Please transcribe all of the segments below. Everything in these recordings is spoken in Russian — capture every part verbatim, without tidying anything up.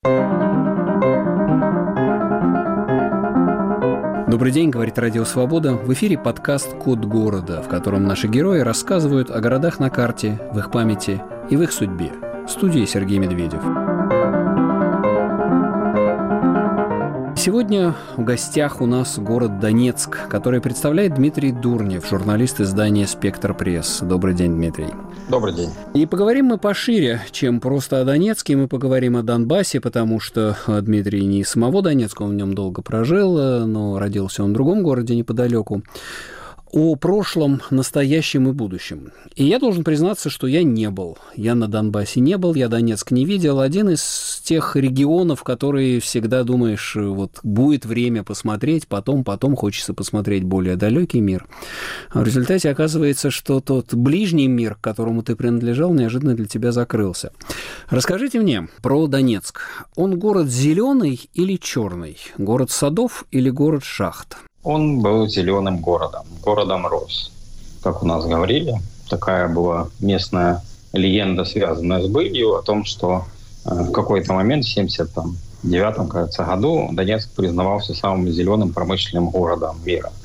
Добрый день, говорит Радио Свобода. В эфире подкаст «Код города», в котором наши герои рассказывают о городах на карте, в их памяти и в их судьбе. В студии Сергей Медведев. Сегодня в гостях у нас город Донецк, который представляет Дмитрий Дурнев, журналист издания «Спектр Пресс». Добрый день, Дмитрий. Добрый день. И поговорим мы пошире, чем просто о Донецке. Мы поговорим о Донбассе, потому что Дмитрий не из самого Донецка, он в нем долго прожил, но родился он в другом городе неподалеку. О прошлом, настоящем и будущем. И я должен признаться, что я не был. Я на Донбассе не был, я Донецк не видел. Один из тех регионов, которые всегда думаешь, вот будет время посмотреть, потом, потом хочется посмотреть более далекий мир. А в результате оказывается, что тот ближний мир, к которому ты принадлежал, неожиданно для тебя закрылся. Расскажите мне про Донецк. Он город зеленый или черный? Город садов или город шахт? Он был зеленым городом, городом роз. Как у нас говорили, такая была местная легенда, связанная с былью, о том, что в какой-то момент, в семьдесят девятом, кажется, году, Донецк признавался самым зеленым промышленным городом мира.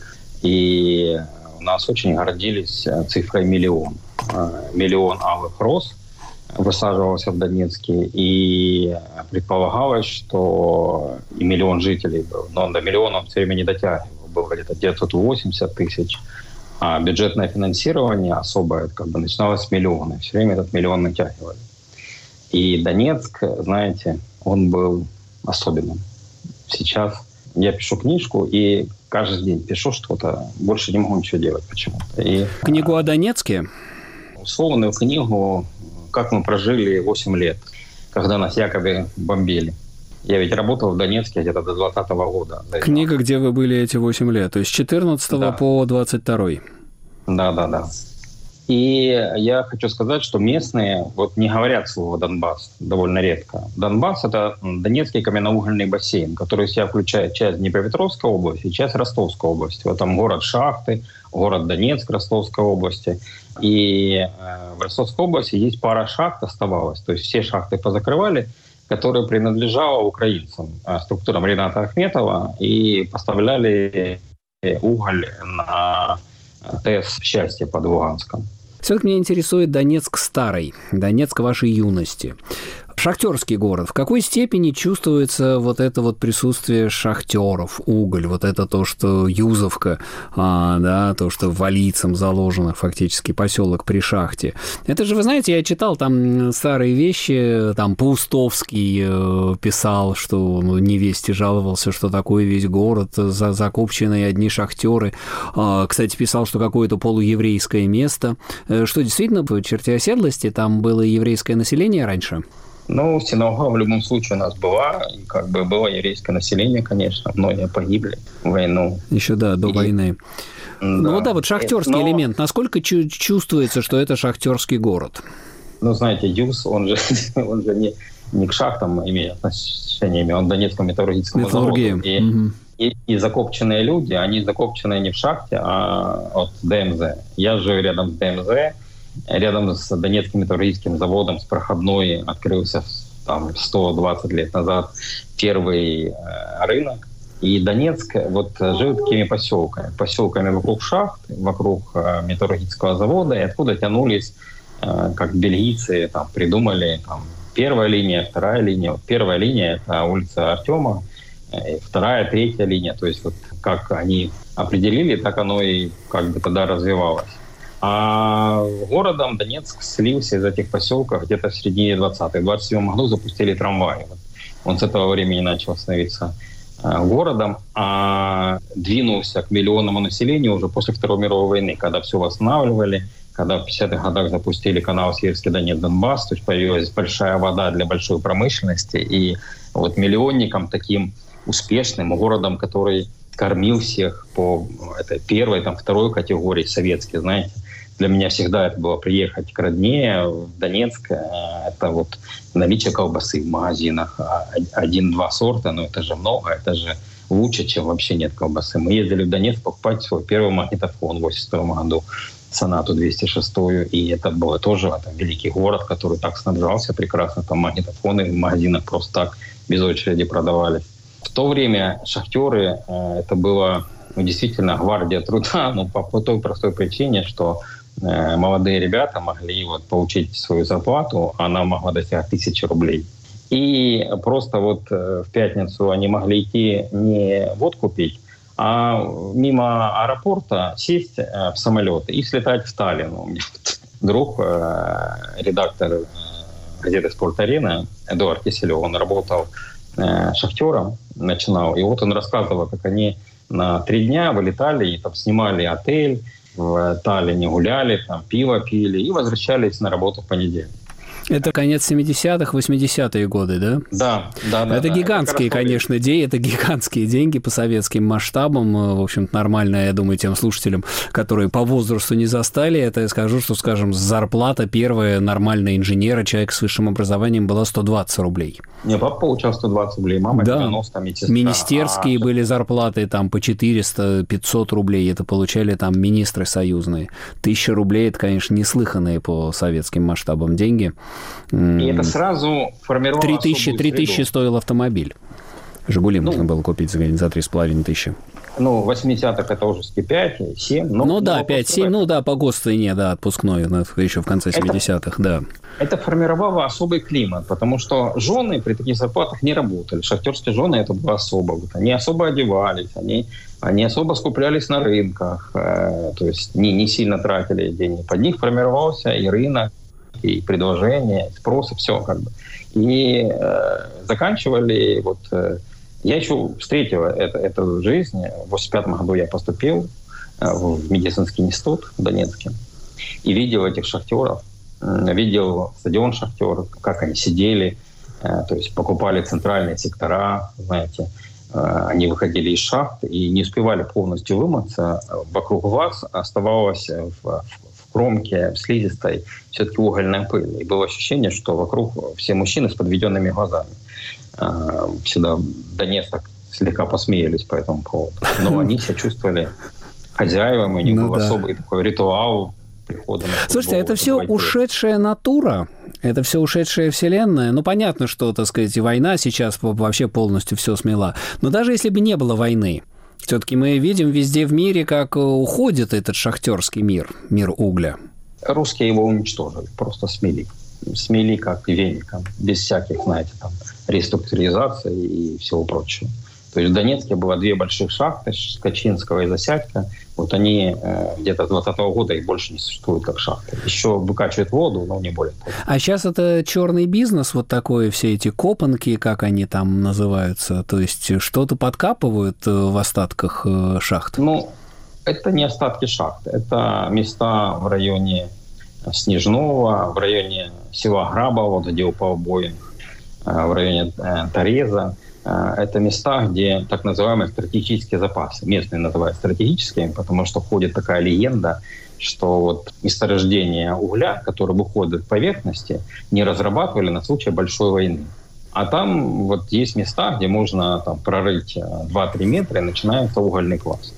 И у нас очень гордились цифрой миллион. Миллион алых роз высаживался в Донецке, и предполагалось, что и миллион жителей был. Но до миллиона он все время не дотягивал. Было где-то девятьсот восемьдесят тысяч, а бюджетное финансирование особое как бы начиналось с миллиона. Все время этот миллион натягивали. И Донецк, знаете, он был особенным. Сейчас я пишу книжку, и каждый день пишу что-то, больше не могу ничего делать почему-то. И, книгу о Донецке? Условную книгу «Как мы прожили восемь лет», когда нас якобы бомбили. Я ведь работал в Донецке где-то до двадцатого года. Книга, где вы были эти восемь лет, то есть с четырнадцатого да. по двадцать второй. Да, да, да. И я хочу сказать, что местные вот не говорят слово «Донбасс» довольно редко. Донбасс — это Донецкий каменноугольный бассейн, который в себя включает часть Днепропетровской области и часть Ростовской области. Вот там город Шахты, город Донецк Ростовской области. И в Ростовской области есть пара шахт оставалось, то есть все шахты позакрывали, которая принадлежала украинцам, структурам Рената Ахметова, и поставляли уголь на ТЭС «Счастье» под Луганском. Все-таки меня интересует Донецк старый, Донецк вашей юности. Шахтерский город. В какой степени чувствуется вот это вот присутствие шахтеров, уголь, вот это то, что Юзовка, а, да, то, что валийцам заложено фактически поселок при шахте. Это же, вы знаете, я читал там старые вещи, там Паустовский э, писал, что ну, невесте жаловался, что такой весь город, за, закопченные одни шахтеры. А, кстати, писал, что какое-то полуеврейское место. Что действительно, в черте оседлости там было еврейское население раньше? Ну, синагога в любом случае у нас была, и как бы было еврейское население, конечно, многие погибли в войну. Еще, да, до и... войны. Да. Ну да, вот шахтерский Но... элемент. Насколько чу- чувствуется, что это шахтерский город? Ну, знаете, ЮЗ, он же, он же не, не к шахтам имеет отношение, он к Донецкому металлургическому заводу. И, угу. и, и закопченные люди, они закопченные не в шахте, а от ДМЗ. Я живу рядом с ДМЗ. Рядом с Донецким металлургическим заводом с проходной открылся там, сто двадцать лет назад первый э, рынок. И Донецк вот жил такими поселками. Поселками вокруг шахт, вокруг э, металлургического завода. И откуда тянулись, э, как бельгийцы там, придумали, там, первая линия, вторая линия. Вот первая линия — это улица Артема. Э, вторая, третья линия. То есть вот как они определили, так оно и как бы тогда развивалось. А городом Донецк слился из этих поселков где-то в середине двадцатых. В двадцать седьмом году запустили трамваи. Он с этого времени начал становиться городом, а двинулся к миллионному населению уже после Второй мировой войны, когда все восстанавливали, когда в пятидесятых годах запустили канал Северский Донец-Донбасс, то есть появилась большая вода для большой промышленности. И вот миллионником таким успешным городом, который кормил всех по этой первой, там, второй категории советской, знаете. Для меня всегда это было приехать к родне в Донецк. Это вот наличие колбасы в магазинах. Один-два сорта, но это же много, это же лучше, чем вообще нет колбасы. Мы ездили в Донецк покупать свой первый магнитофон в восемьдесят втором году, сонату двести шестую, и это был тоже это великий город, который так снабжался прекрасно. Там магнитофоны в магазинах просто так без очереди продавались. В то время шахтеры э, это было ну, действительно гвардия труда, но по, по той простой причине, что э, молодые ребята могли вот, получить свою зарплату, она могла достигать тысячи рублей. И просто вот э, в пятницу они могли идти не водку пить, а мимо аэропорта сесть э, в самолет и слетать в Таллин. У меня друг, э, редактор э, газеты «Спорт-арена» Эдуард Киселев, он работал э, шахтером, начинал. И вот он рассказывал, как они на три дня вылетали и там снимали отель в Таллине, гуляли, там пиво пили и возвращались на работу в понедельник. Это конец семидесятых, восьмидесятые годы, да? Да, да, да. Это да, гигантские, это конечно, деньги, это гигантские деньги по советским масштабам. В общем-то, нормально, я думаю, тем слушателям, которые по возрасту не застали, это я скажу, что, скажем, зарплата первая нормального инженера, человека с высшим образованием, была сто двадцать рублей. Не, папа получал сто двадцать рублей, мама да. девяносто, медсестра. Министерские а... были зарплаты там по четыреста-пятьсот рублей, это получали там министры союзные. Тысяча рублей, это, конечно, неслыханные по советским масштабам деньги. И это сразу формировало три тысячи, три тысячи стоил автомобиль. «Жигули» ну, можно было купить за, за три с половиной тысячи. Ну, в восьмидесятых это уже пять, семь. Ну, ну да, пять-семь, ну да, по госцене, да, отпускной, еще в конце семидесятых, это, да. Это формировало особый климат, потому что жены при таких зарплатах не работали. Шахтерские жены это было особо. Вот, они особо одевались, они, они особо скуплялись на рынках, э, то есть не, не сильно тратили деньги. Под них формировался и рынок, и предложение, и спрос, и все как бы. И э, заканчивали вот... Э, я еще встретил это, эту жизнь. В восемьдесят пятом году я поступил в медицинский институт в Донецке и видел этих шахтеров, видел стадион шахтеров, как они сидели, то есть покупали центральные сектора, знаете, они выходили из шахт и не успевали полностью вымыться. Вокруг глаз оставалось в, в кромке, в слизистой все-таки угольная пыль. И было ощущение, что вокруг все мужчины с подведенными глазами. Всегда Донец так слегка посмеялись по этому поводу. Но они себя чувствовали хозяевами, у них ну, был да. особый такой ритуал прихода на футбол. Слушайте, это все ушедшая натура, это все ушедшая вселенная. Ну, понятно, что, так сказать, война сейчас вообще полностью все смела. Но даже если бы не было войны, все-таки мы видим везде в мире, как уходит этот шахтерский мир, мир угля. Русские его уничтожили, просто смели. Смели как веником, без всяких, знаете, там, реструктуризации и всего прочего. То есть в Донецке было две больших шахты, Скачинского и Засядька. Вот они э, где-то с двадцатого года их больше не существуют как шахты. Еще выкачивают воду, но не более того. А сейчас это черный бизнес, вот такой, все эти копанки, как они там называются. То есть что-то подкапывают в остатках шахт? Ну, это не остатки шахт. Это места в районе Снежного, в районе села Грабово, где упал Боинг, в районе Тореза. Это места, где так называемые стратегические запасы. Местные называют стратегическими, потому что ходит такая легенда, что вот месторождения угля, которые выходят к поверхности, не разрабатывали на случай большой войны. А там вот есть места, где можно там, прорыть два-три метра, и начинается угольный класс.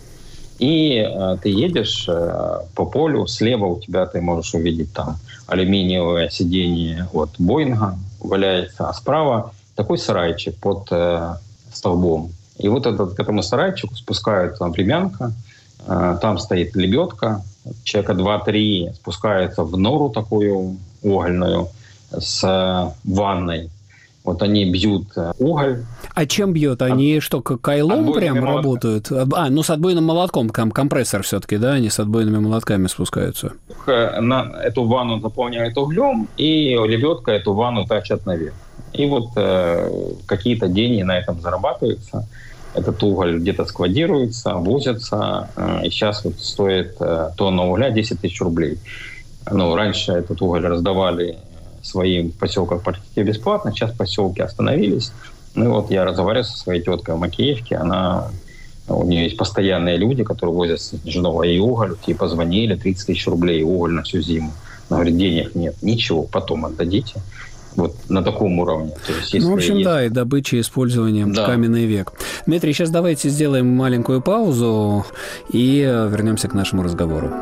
И э, ты едешь э, по полю, слева у тебя ты можешь увидеть там алюминиевое сиденье от Боинга валяется, а справа такой сарайчик под э, столбом. И вот этот, к этому сарайчику спускают там времянка, э, там стоит лебедка, человека два-три спускается в нору такую угольную с э, ванной. Вот они бьют уголь. А чем бьют? Они от, что, кайлом прям молотка. Работают? А, ну с отбойным молотком, компрессор все-таки, да? Они с отбойными молотками спускаются. На эту ванну заполняют углем, и лебедка эту ванну тащат наверх. И вот э, какие-то деньги на этом зарабатываются. Этот уголь где-то складируется, возится. Э, и сейчас вот стоит э, тонна угля десять тысяч рублей. Ну, раньше этот уголь раздавали своим поселкам практически бесплатно. Сейчас поселки остановились. Ну и вот я разговаривал со своей теткой в Макеевке. Она, у нее есть постоянные люди, которые возят с Снежного и уголь. И позвонили, тридцать тысяч рублей уголь на всю зиму. Она говорит, денег нет, ничего, потом отдадите. Вот на таком уровне. То есть, если ну, в общем, есть... да, и добыча, и использование да. каменный век. Дмитрий, сейчас давайте сделаем маленькую паузу и вернемся к нашему разговору.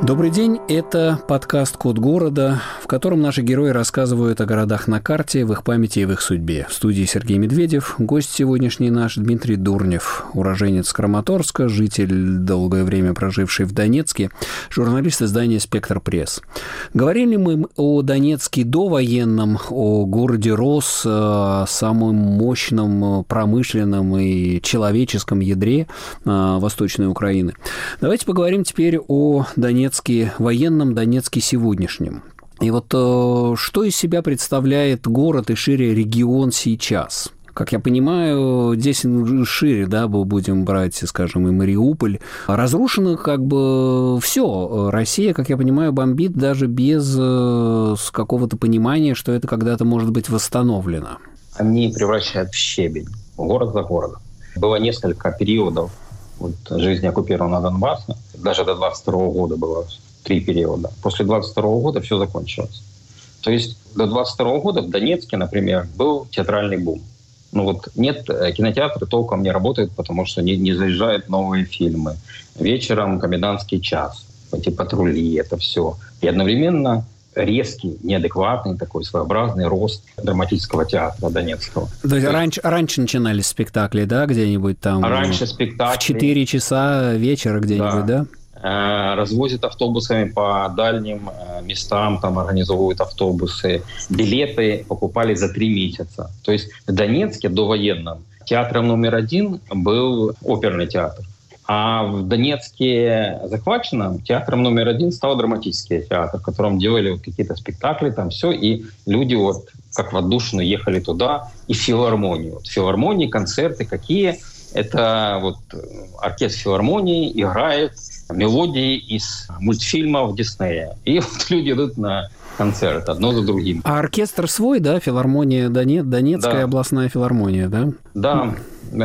Добрый день, это подкаст «Код города», в котором наши герои рассказывают о городах на карте, в их памяти и в их судьбе. В студии Сергей Медведев, гость сегодняшний наш Дмитрий Дурнев, уроженец Краматорска, житель, долгое время проживший в Донецке, журналист издания «Спектр Пресс». Говорили мы о Донецке довоенном, о городе Рос, о самом мощном промышленном и человеческом ядре Восточной Украины. Давайте поговорим теперь о Донецке военном, Донецке сегодняшнем. И вот э, что из себя представляет город и шире регион сейчас? Как я понимаю, здесь шире, да, будем брать, скажем, и Мариуполь. Разрушено как бы все. Россия, как я понимаю, бомбит даже без э, какого-то понимания, что это когда-то может быть восстановлено. Они превращают в щебень. Город за городом. Было несколько периодов вот, жизни оккупированного Донбасса. Даже до двадцать второго года было три периода. После двадцать второго года все закончилось. То есть до двадцать второго года в Донецке, например, был театральный бум. Ну вот нет, кинотеатры толком не работают, потому что не, не заезжают новые фильмы. Вечером комендантский час, эти патрули, это все. И одновременно резкий, неадекватный, такой своеобразный рост драматического театра донецкого. То есть раньше, раньше начинались спектакли, да, где-нибудь там? Раньше спектакли. В четыре часа вечера где-нибудь, да? да? Развозят автобусами по дальним местам, там организовывают автобусы. Билеты покупали за три месяца. То есть в Донецке довоенном театром номер один был оперный театр. А в Донецке захваченном театром номер один стал драматический театр, в котором делали вот какие-то спектакли, там все, и люди вот как в отдушину ехали туда, и в филармонию. Вот филармонии, концерты какие? Это вот оркестр филармонии играет мелодии из мультфильмов Диснея. И вот люди идут на концерт одно за другим. А оркестр свой, да? Филармония Донец, Донецкая да. областная филармония, да? Да.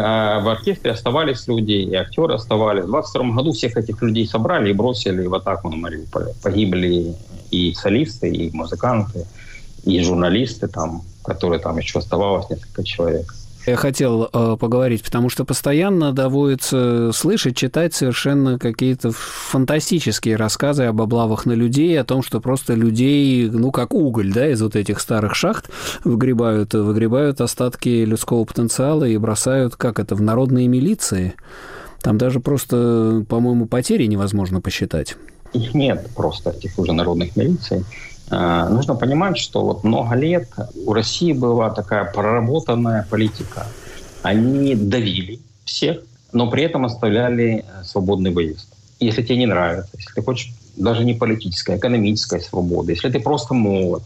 В оркестре оставались люди, и актеры оставались. В двадцать втором году всех этих людей собрали и бросили в атаку на Мариуполь. Погибли и солисты, и музыканты, и журналисты, там, которые там еще оставалось несколько человек. Я хотел э, поговорить, потому что постоянно доводится слышать, читать совершенно какие-то фантастические рассказы об облавах на людей, о том, что просто людей, ну, как уголь, да, из вот этих старых шахт выгребают, выгребают остатки людского потенциала и бросают, как это, в народные милиции. Там даже просто, по-моему, потери невозможно посчитать. Их нет просто, этих уже народных милиций. Нужно понимать, что вот много лет у России была такая проработанная политика. Они давили всех, но при этом оставляли свободный выезд. Если тебе не нравится, если ты хочешь даже не политическая, а экономическая свобода, если ты просто молод,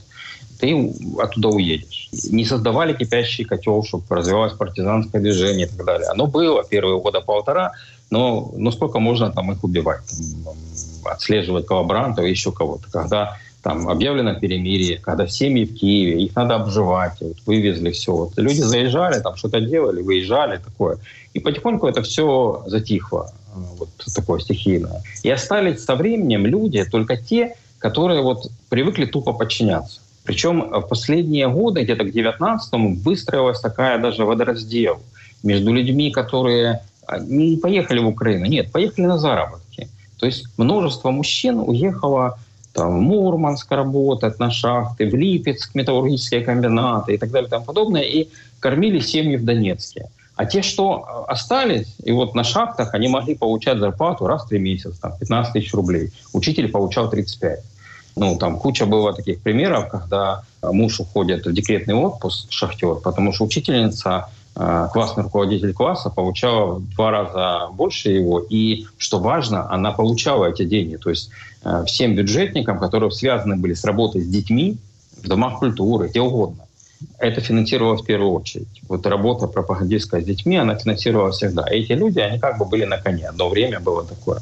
ты оттуда уедешь. Не создавали кипящий котел, чтобы развивалось партизанское движение и так далее. Оно было первые года полтора, но, но сколько можно там их убивать, там, отслеживать коллаборантов и еще кого-то, когда там объявлено перемирие, когда семьи в Киеве, их надо обживать, вот, вывезли все. Вот. Люди заезжали, там что-то делали, выезжали, такое. И потихоньку это все затихло, вот такое стихийное. И остались со временем люди, только те, которые вот привыкли тупо подчиняться. Причем в последние годы, где-то к девятнадцатому, выстроилась такая даже водораздел между людьми, которые не поехали в Украину, нет, поехали на заработки. То есть множество мужчин уехало там, в Мурманск работать на шахты, в Липецк, металлургические комбинаты и так далее и тому подобное, и кормили семьи в Донецке. А те, что остались, и вот на шахтах они могли получать зарплату раз в три месяца, там, пятнадцать тысяч рублей. Учитель получал тридцать пять. Ну, там куча было таких примеров, когда муж уходит в декретный отпуск, шахтер, потому что учительница, классный руководитель класса, получала в два раза больше его. И, что важно, она получала эти деньги. То есть всем бюджетникам, которые связаны были с работой с детьми, в домах культуры, где угодно, это финансировалось в первую очередь. Вот работа пропагандистская с детьми, она финансировалась всегда. И эти люди, они как бы были на коне. Одно время было такое.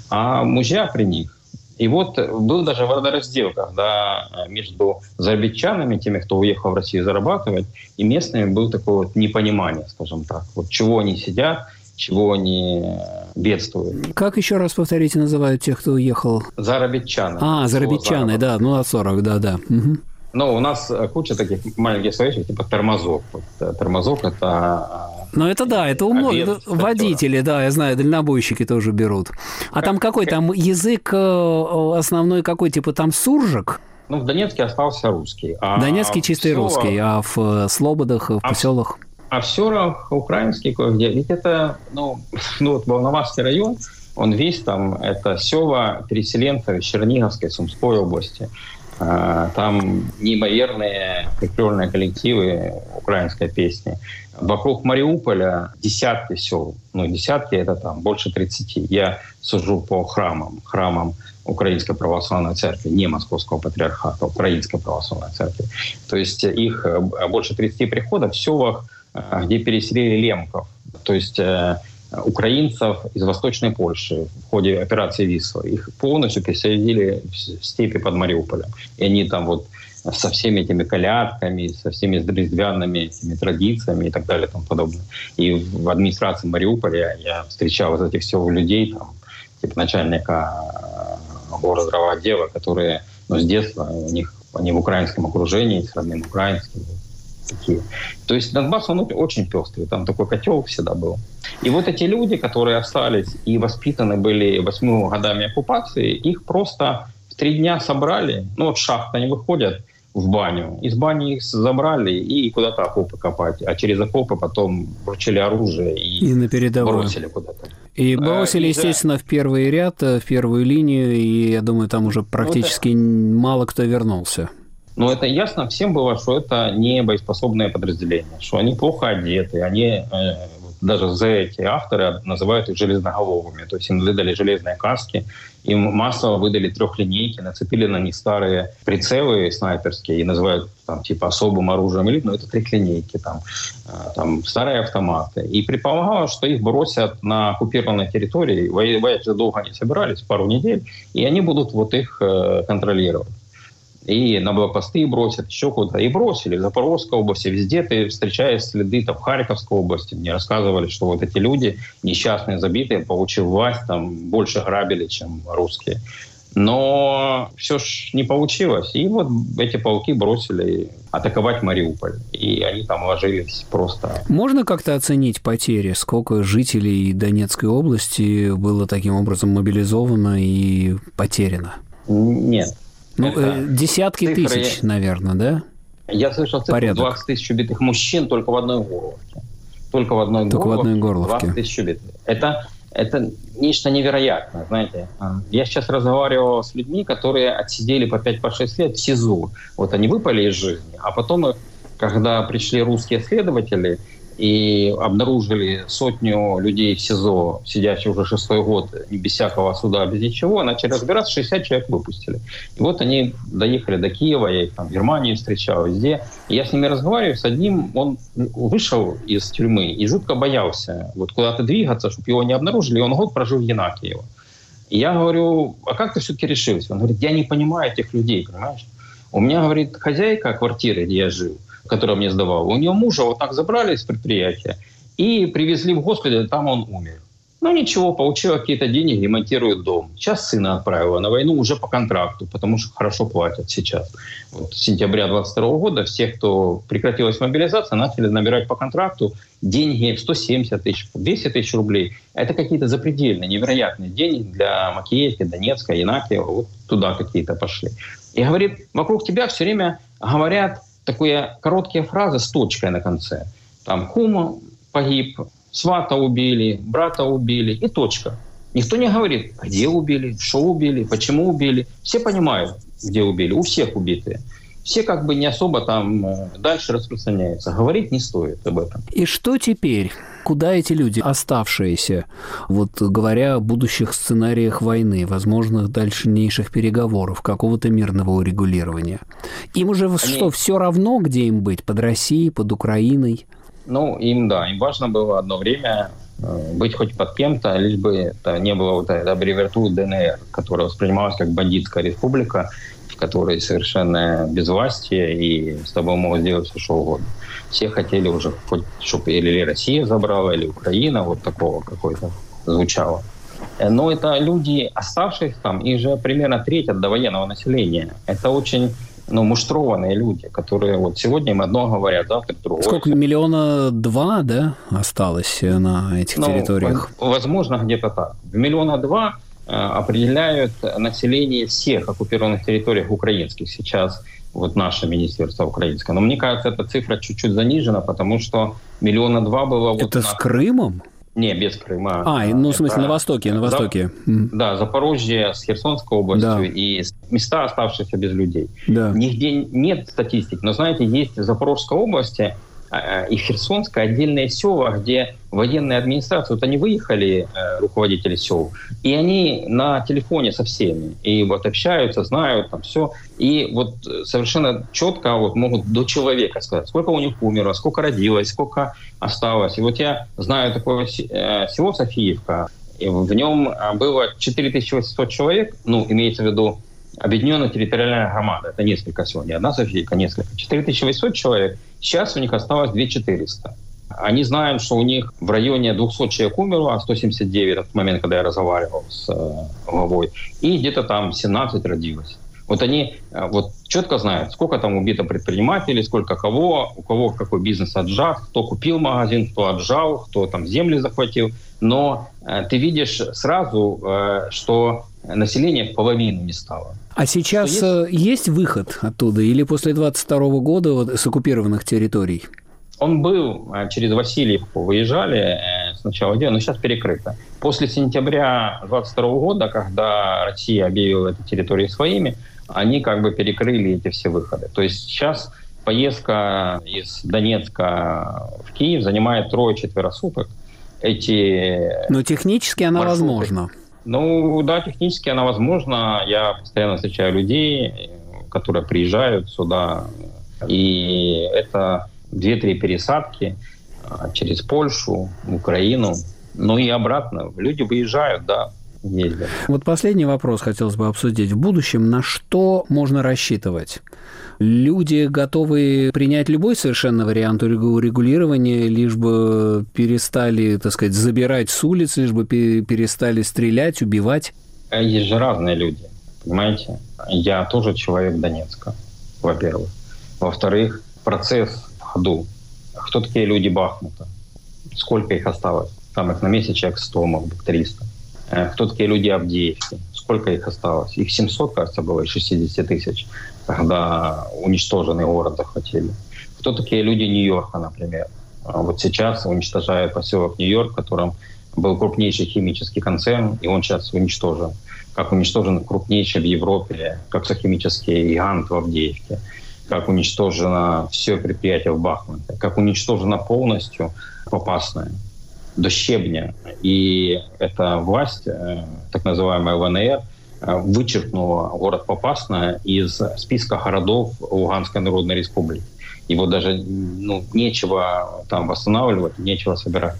А мужья при них. И вот был даже водораздел, когда между зарабатчанами, теми, кто уехал в Россию зарабатывать, и местными было такое вот непонимание, скажем так. Вот чего они сидят, чего они бедствуют. Как еще раз, повторите, называют тех, кто уехал? Зарабатчаны. А, зарабатчаны, да, ну от сорок, да-да. Угу. Ну, у нас куча таких маленьких словечек, типа тормозок. Вот, тормозок – это Ну, это да, это у многих водители, да, я знаю, дальнобойщики тоже берут. А как, там какой, как... там язык основной какой, типа там суржик? Ну, в Донецке остался русский. А Донецкий чистый селах... русский, а в Слободах, в а поселах? А в селах украинский кое-где. Ведь это, ну, ну вот Волноваский район, он весь там, это села переселенцев из Черниговской, Сумской области. Там неимоверные прикольные коллективы украинской песни. Вокруг Мариуполя десятки сел. Ну, десятки — это там больше тридцати. Я сужу по храмам. Храмам Украинской Православной Церкви, не Московского Патриархата, Украинской Православной Церкви. То есть их больше тридцати приходов в селах, где переселили лемков. То есть украинцев из Восточной Польши в ходе операции «Висла». Их полностью переселили в степи под Мариуполем. И они там вот со всеми этими колядками, со всеми резвянными этими традициями и так далее и тому подобное. И в администрации Мариуполя я встречал из этих сел людей, там, типа начальника городотдела, которые, ну, с детства у них, они в украинском окружении, с родным украинским. Такие. То есть Донбасс, он очень пестрый, там такой котел всегда был. И вот эти люди, которые остались и воспитаны были восьмью годами оккупации, их просто в три дня собрали, ну вот шахты, они выходят в баню, из бани их забрали и куда-то окопы копать, а через окопы потом вручили оружие и, и на передовую бросили куда-то. И бросили, а, естественно, да. в первый ряд, в первую линию, и я думаю, там уже практически вот это... мало кто вернулся. Но это ясно всем было, что это не боеспособное подразделение, что они плохо одеты, они, э, даже за эти авторы называют их железноголовыми, то есть им выдали железные каски, им массово выдали трехлинейки, нацепили на них старые прицелы снайперские и называют там типа особым оружием элит, но это трехлинейки, там, э, там старые автоматы. И предполагалось, что их бросят на оккупированной территории, воевать же долго не собирались, пару недель, и они будут вот их э, контролировать. И на блокпосты бросят, еще куда-то. И бросили. В Запорожской области, везде ты встречаешь следы, там, в Харьковской области. Мне рассказывали, что вот эти люди, несчастные, забитые, получив власть, там, больше грабили, чем русские. Но все ж не получилось. И вот эти полки бросили атаковать Мариуполь. И они там ложились просто. Можно как-то оценить потери? Сколько жителей Донецкой области было таким образом мобилизовано и потеряно? Нет. Ну, это десятки цифры, тысяч, наверное, да? Я слышал цифру двадцать тысяч убитых мужчин только в одной Горловке. Только в одной только Горловке. В одной Горловке. двадцать тысяч убитых. Это, это нечто невероятное, знаете. Я сейчас разговаривал с людьми, которые отсидели по пять-шесть лет в СИЗО. Вот они выпали из жизни, а потом, когда пришли русские следователи и обнаружили сотню людей в СИЗО, сидящих уже шестой год, без всякого суда, без ничего, начали разбираться, шестьдесят человек выпустили. И вот они доехали до Киева, я их там в Германии встречал, везде. И я с ними разговариваю, с одним, он вышел из тюрьмы и жутко боялся вот куда-то двигаться, чтобы его не обнаружили, и он год прожил в Янакиево. И я говорю, а как ты все-таки решился? Он говорит, я не понимаю этих людей, понимаешь? У меня, говорит, хозяйка квартиры, где я жил, которая мне сдавала, у нее мужа вот так забрали из предприятия и привезли в госпиталь, там он умер. Ну ничего, получила какие-то деньги, ремонтирует дом. Сейчас сына отправила на войну уже по контракту, потому что хорошо платят сейчас. Вот с сентября двадцать второго года всех, кто прекратилась мобилизация, начали набирать по контракту деньги в сто семьдесят тысяч, двести тысяч рублей. Это какие-то запредельные, невероятные деньги для Макеевки, Донецка, Янакиева. Вот туда какие-то пошли. И говорит, вокруг тебя все время говорят такие короткие фразы с точкой на конце. Там кум погиб, свата убили, брата убили и точка. Никто не говорит, где убили, что убили, почему убили. Все понимают, где убили, у всех убитые. Все как бы не особо там дальше распространяются. Говорить не стоит об этом. И что теперь? Куда эти люди, оставшиеся, вот говоря о будущих сценариях войны, возможных дальнейших переговоров, какого-то мирного урегулирования? Им уже Они... что, все равно, где им быть? Под Россией, под Украиной? Ну, им, да, им важно было одно время быть хоть под кем-то, лишь бы это не было вот этой аббревиатуры ДНР, которая воспринималась как бандитская республика, в которой совершенно безвластие, и с тобой могут сделать все, что угодно. Все хотели уже, хоть, чтобы или Россия забрала, или Украина, вот такого какой-то звучало. Но это люди, оставшиеся там, их же примерно треть от довоенного населения. Это очень ну, муштрованные люди, которые вот сегодня им одно говорят, завтра другое. Сколько, миллиона два, да, осталось на этих ну, территориях? Возможно, где-то так. В миллиона два э, определяют население всех оккупированных территорий украинских сейчас, вот наше министерство украинское. Но мне кажется, эта цифра чуть-чуть занижена, потому что миллиона два было... Это вот с на... Крымом? Не, без Крыма. А, ну, в смысле, это... на востоке, на востоке. За... Да, Запорожье с Херсонской областью да. и места, оставшиеся без людей. Да. Нигде нет статистики, но, знаете, есть в Запорожской области и в Херсонской отдельные села, где военные администрации, вот они выехали, руководители сел, и они на телефоне со всеми, и вот общаются, знают там все, и вот совершенно четко вот могут до человека сказать, сколько у них умерло, сколько родилось, сколько осталось. И вот я знаю такое село Софиевка, и в нем было четыре тысячи восемьсот человек, ну, имеется в виду объединенная территориальная громада. Это несколько сел, не одна Софиевка, несколько. четыре тысячи восемьсот человек, сейчас у них осталось две тысячи четыреста. Они знают, что у них в районе двести человек умерло, сто семьдесят девять в тот момент, когда я разговаривал с э, главой, и где-то там семнадцать родилось. Вот они э, вот четко знают, сколько там убито предпринимателей, сколько кого, у кого какой бизнес отжат, кто купил магазин, кто отжал, кто там земли захватил. Но э, ты видишь сразу, э, что население в половину не стало. А сейчас есть? есть выход оттуда или после двадцать второго года вот, с оккупированных территорий? Он был, через Васильевку выезжали сначала, но сейчас перекрыто. После сентября двадцать второго года, когда Россия объявила эти территории своими, они как бы перекрыли эти все выходы. То есть сейчас поездка из Донецка в Киев занимает трое-четверо суток. Эти Но технически она маршруты, возможна. Ну да, технически она возможна. Я постоянно встречаю людей, которые приезжают сюда, и это две-три пересадки через Польшу, Украину, ну и обратно. Люди выезжают, да, ездят. Вот последний вопрос хотелось бы обсудить. В будущем на что можно рассчитывать? Люди готовы принять любой совершенно вариант урегулирования, лишь бы перестали, так сказать, забирать с улиц, лишь бы перестали стрелять, убивать? Есть же разные люди, понимаете? Я тоже человек Донецка, во-первых. Во-вторых, процесс в ходу. Кто такие люди Бахмута? Сколько их осталось? Там их на месяц человек сто, может быть, триста. Кто такие люди Авдеевки? Сколько их осталось? Их семьсот, кажется, было из шестидесяти тысяч, когда уничтоженный город захватили. Кто такие люди Нью-Йорка, например? Вот сейчас уничтожают поселок Нью-Йорк, в котором был крупнейший химический концерн, и он сейчас уничтожен. Как уничтожен крупнейший в Европе коксохимический гигант в Авдеевке. Как уничтожено все предприятие в Бахмуте. Как уничтожено полностью Попасная до щебня. И эта власть, так называемая ЛНР, вычеркнула город Попасная из списка городов Луганской Народной Республики. Его даже ну, нечего там восстанавливать, нечего собирать.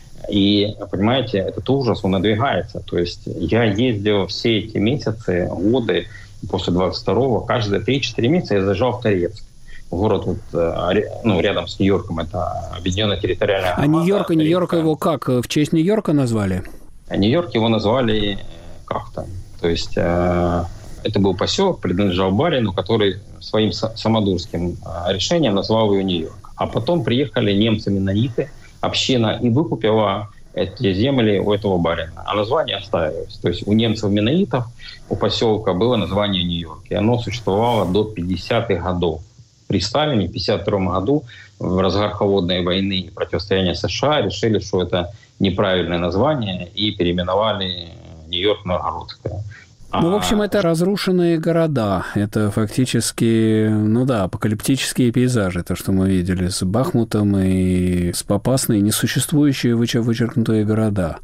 И, понимаете, этот ужас, он надвигается. То есть я ездил все эти месяцы, годы, после двадцать второго, каждые три-четыре месяца я заезжал в Торецк. Город вот, ну, рядом с Нью-Йорком, это объединенная территориальная громада. А Нью-Йорк, Нью-Йорк его как? В честь Нью-Йорка назвали? Нью-Йорк его назвали как-то. То есть э, это был поселок, принадлежал барину, который своим самодурским решением назвал его Нью-Йорк. А потом приехали немцы-меннониты, община, и выкупила эти земли у этого барина. А название оставилось. То есть у немцев-меннонитов у поселка было название Нью-Йорк. И оно существовало до пятидесятых годов. При Сталине в пятьдесят втором году в разгар холодной войны и противостояния США решили, что это неправильное название, и переименовали Нью-Йорк Новгородское. Ну, в общем, это разрушенные города. Это фактически, ну да, апокалиптические пейзажи. То, что мы видели с Бахмутом и с Попасной, несуществующие вычеркнутые города.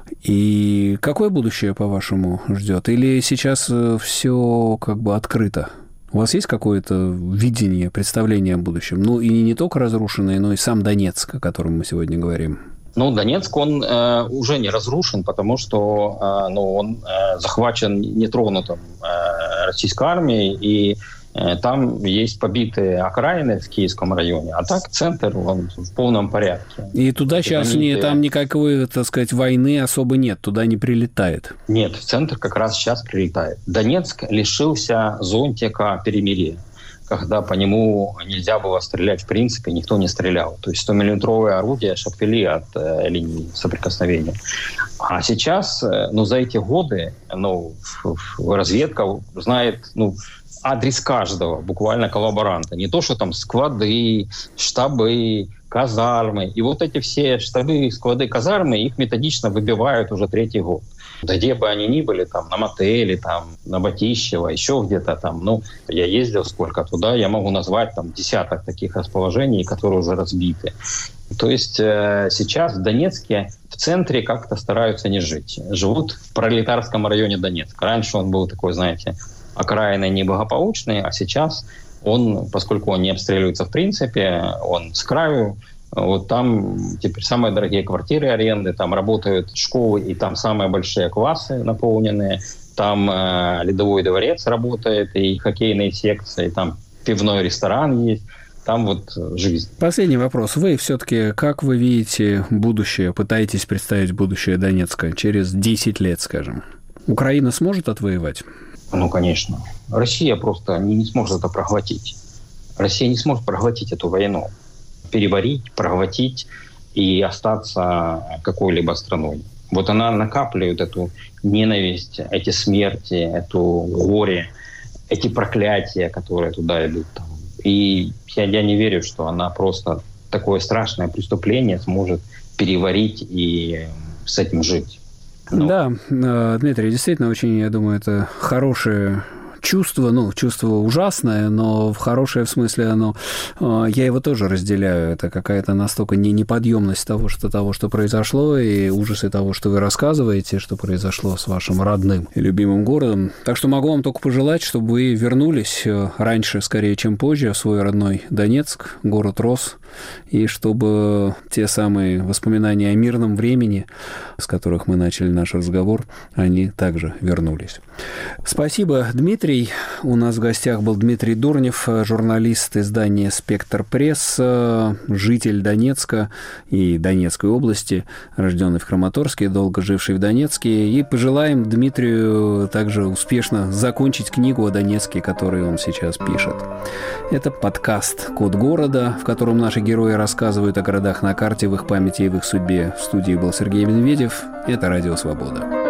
И какое будущее, по-вашему, ждет? Или сейчас все как бы открыто? У вас есть какое-то видение, представление о будущем? Ну, и не только разрушенные, но и сам Донецк, о котором мы сегодня говорим. Ну, Донецк, он э, уже не разрушен, потому что э, ну, он э, захвачен нетронутым э, российской армией, и э, там есть побитые окраины в Киевском районе, а так центр, он в полном порядке. И туда и сейчас не, там никакой, так сказать, войны особо нет, туда не прилетает? Нет, в центр как раз сейчас прилетает. Донецк лишился зонтика перемирия. когда по нему нельзя было стрелять в принципе, никто не стрелял. То есть сто-миллиметровые орудия шапели от э, линии соприкосновения. А сейчас, э, ну, за эти годы, ну, разведка знает, ну, адрес каждого, буквально коллаборанта. Не то, что там склады, штабы, казармы. И вот эти все штабы, склады, казармы, их методично выбивают уже третий год. Да где бы они ни были, там, на мотеле, там, на Батищево, еще где-то там, ну, я ездил сколько туда, я могу назвать там десяток таких расположений, которые уже разбиты. То есть э, сейчас в Донецке в центре как-то стараются не жить. Живут в пролетарском районе Донецка. Раньше он был такой, знаете, окраинный, неблагополучный, а сейчас он, поскольку он не обстреливается в принципе, он с краю. Вот там теперь самые дорогие квартиры аренды, там работают школы, и там самые большие классы наполненные. Там э, Ледовой дворец работает, и хоккейные секции, там пивной ресторан есть. Там вот жизнь. Последний вопрос. Вы все-таки, как вы видите будущее, пытаетесь представить будущее Донецка через десять лет, скажем? Украина сможет отвоевать? Ну, конечно. Россия просто не, не сможет это проглотить. Россия не сможет проглотить эту войну. Переварить, проглотить и остаться какой-либо страной. Вот она накапливает эту ненависть, эти смерти, эту горе, эти проклятия, которые туда идут. И я, я не верю, что она просто такое страшное преступление сможет переварить и с этим жить. Но... Да, Дмитрий, действительно, очень, я думаю, это хорошее чувство, ну, чувство ужасное, но в хорошее в смысле оно, я его тоже разделяю. Это какая-то настолько не неподъемность того, что, того, что произошло, и ужасы того, что вы рассказываете, что произошло с вашим родным и любимым городом. Так что могу вам только пожелать, чтобы вы вернулись раньше, скорее, чем позже, в свой родной Донецк, город рос, и чтобы те самые воспоминания о мирном времени, с которых мы начали наш разговор, они также вернулись. Спасибо, Дмитрий. У нас в гостях был Дмитрий Дурнев, журналист издания «Спектр Пресс», житель Донецка и Донецкой области, рожденный в Краматорске, долго живший в Донецке. И пожелаем Дмитрию также успешно закончить книгу о Донецке, которую он сейчас пишет. Это подкаст «Код города», в котором наши герои рассказывают о городах на карте, в их памяти и в их судьбе. В студии был Сергей Медведев. Это «Радио Свобода».